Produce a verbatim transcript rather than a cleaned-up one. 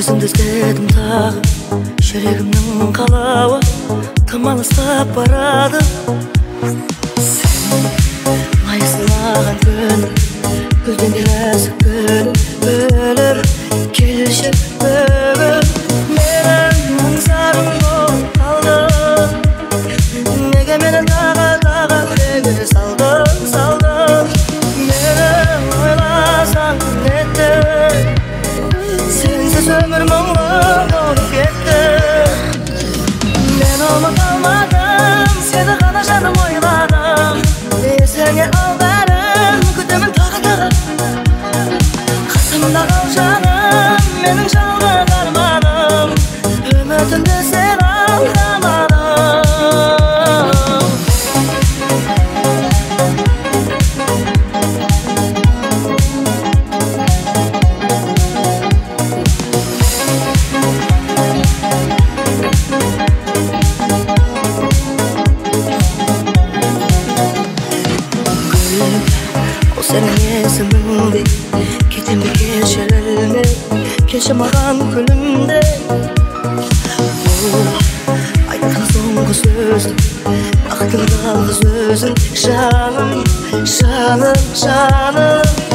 Өзіңді іздедім тағы, жүрегімнің қалауы тым алыстап барады. Сен лайықсылаған күн, гүлден нәзік күн, бөліп келші бүгін. Менің аңсарым болып қалдың, неге мені тағы тағы күреге салдың, салдың. Мені ойласаң нетті, сенсіз өмір мұңлы болып кетті. Мен ұмыта алмадым, сені ғана жаным ойладым. Есіңе ал бәрін, күтемін тағы тағы. Қасымда қал жаным, менің жалғыз арманым. Үмітімді сен алдамадың. Senin есіміңде кетемді кешірілме, келші маған күлімде. Бұл айтқан соңғы сөзді бақтың жалғыз өзің, жаным, жаным, жаным.